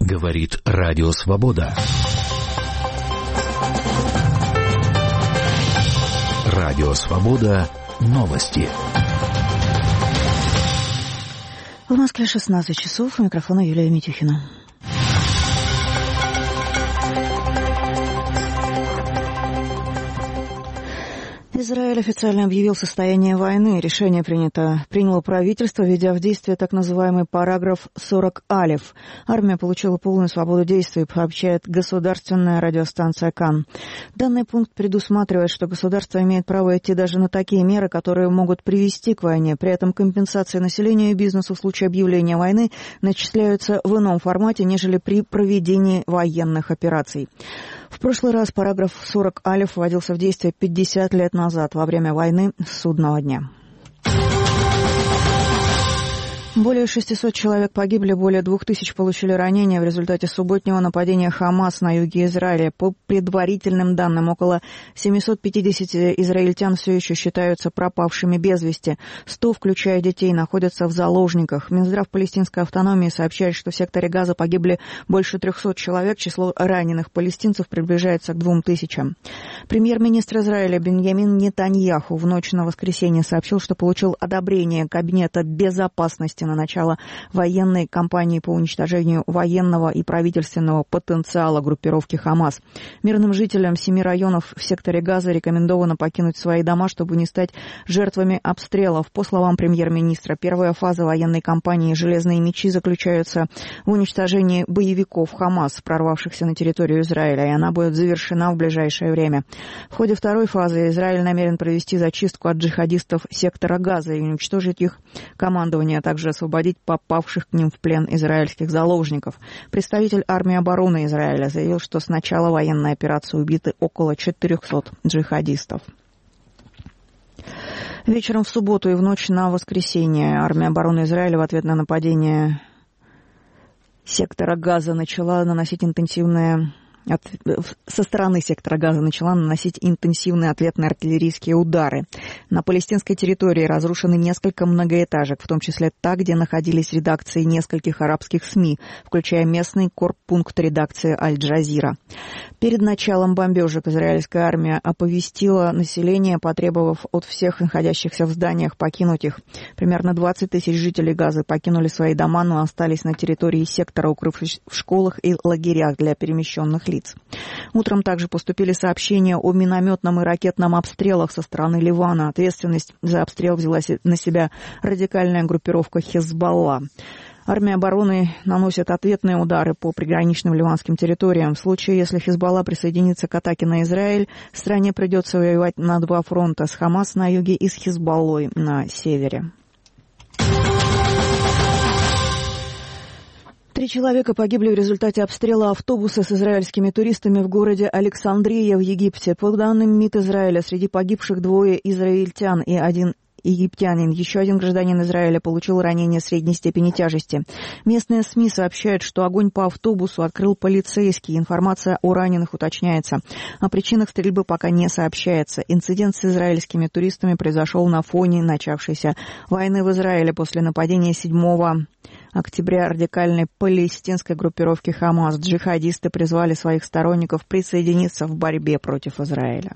Говорит Радио Свобода. Радио Свобода. Новости. В Москве 16 часов. У микрофона Юлия Митюхина. Израиль официально объявил состояние войны. Решение приняло правительство, введя в действие так называемый параграф 40 алиф. Армия получила полную свободу действий, сообщает государственная радиостанция КАН. Данный пункт предусматривает, что государство имеет право идти даже на такие меры, которые могут привести к войне. При этом компенсации населению и бизнесу в случае объявления войны начисляются в ином формате, нежели при проведении военных операций. В прошлый раз параграф 40 алиф вводился в действие 50 лет назад, во время войны Судного дня. Более 600 человек погибли, более 2000 получили ранения в результате субботнего нападения ХАМАС на юге Израиля. По предварительным данным, около 750 израильтян все еще считаются пропавшими без вести. 100, включая детей, находятся в заложниках. Минздрав палестинской автономии сообщает, что в секторе Газа погибли больше 300 человек. Число раненых палестинцев приближается к 2000. Премьер-министр Израиля Биньямин Нетаньяху в ночь на воскресенье сообщил, что получил одобрение Кабинета безопасности на начало военной кампании по уничтожению военного и правительственного потенциала группировки ХАМАС. Мирным жителям 7 районов в секторе Газа рекомендовано покинуть свои дома, чтобы не стать жертвами обстрелов. По словам премьер-министра, первая фаза военной кампании «Железные мечи» заключается в уничтожении боевиков ХАМАС, прорвавшихся на территорию Израиля, и она будет завершена в ближайшее время. В ходе второй фазы Израиль намерен провести зачистку от джихадистов сектора Газа и уничтожить их командование, а также освободить попавших к ним в плен израильских заложников. Представитель армии обороны Израиля заявил, что с начала военной операции убиты около 400 джихадистов. Вечером в субботу и в ночь на воскресенье армия обороны Израиля в ответ на нападение сектора Газа со стороны сектора Газа начала наносить интенсивные ответные артиллерийские удары. На палестинской территории разрушены несколько многоэтажек, в том числе та, где находились редакции нескольких арабских СМИ, включая местный корпункт редакции Аль-Джазира. Перед началом бомбежек израильская армия оповестила население, потребовав от всех находящихся в зданиях покинуть их. Примерно 20 тысяч жителей Газы покинули свои дома, но остались на территории сектора, укрывшись в школах и лагерях для перемещенных лиц. Утром также поступили сообщения о минометном и ракетном обстрелах со стороны Ливана. Ответственность за обстрел взяла на себя радикальная группировка Хезболла. Армия обороны наносит ответные удары по приграничным ливанским территориям. В случае, если Хезболла присоединится к атаке на Израиль, стране придется воевать на два фронта: с ХАМАС на юге и с Хезболлой на севере. 3 человека погибли в результате обстрела автобуса с израильскими туристами в городе Александрия в Египте. По данным МИД Израиля, среди погибших 2 израильтян и 1 египтянин. Еще 1 гражданин Израиля получил ранение средней степени тяжести. Местные СМИ сообщают, что огонь по автобусу открыл полицейский. Информация о раненых уточняется. О причинах стрельбы пока не сообщается. Инцидент с израильскими туристами произошел на фоне начавшейся войны в Израиле после нападения 7 октября радикальной палестинской группировки ХАМАС. Джихадисты призвали своих сторонников присоединиться в борьбе против Израиля.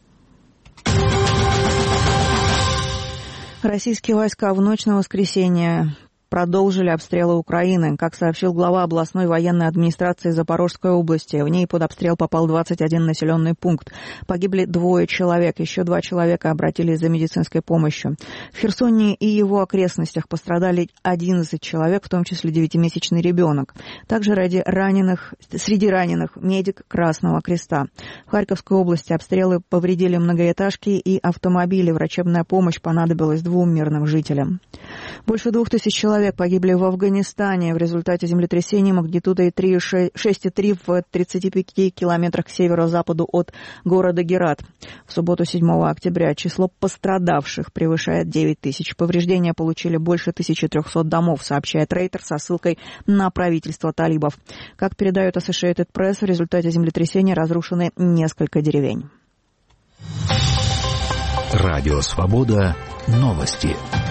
Российские войска в ночь на воскресенье продолжили обстрелы Украины. Как сообщил глава областной военной администрации Запорожской области, в ней под обстрел попал 21 населенный пункт. Погибли 2 человек, еще 2 человека обратились за медицинской помощью. В Херсоне и его окрестностях пострадали 11 человек, в том числе 9-месячный ребенок. Также среди раненых медик Красного Креста. В Харьковской области обстрелы повредили многоэтажки и автомобили. Врачебная помощь понадобилась 2 мирным жителям. Больше 2000 человек погибли в Афганистане в результате землетрясения магнитудой 6,3 в 35 километрах к северо-западу от города Герат. В субботу 7 октября число пострадавших превышает 9 тысяч. Повреждения получили больше 1300 домов, сообщает Рейтер со ссылкой на правительство талибов. Как передает Associated Press, в результате землетрясения разрушены несколько деревень. Радио Свобода. Новости.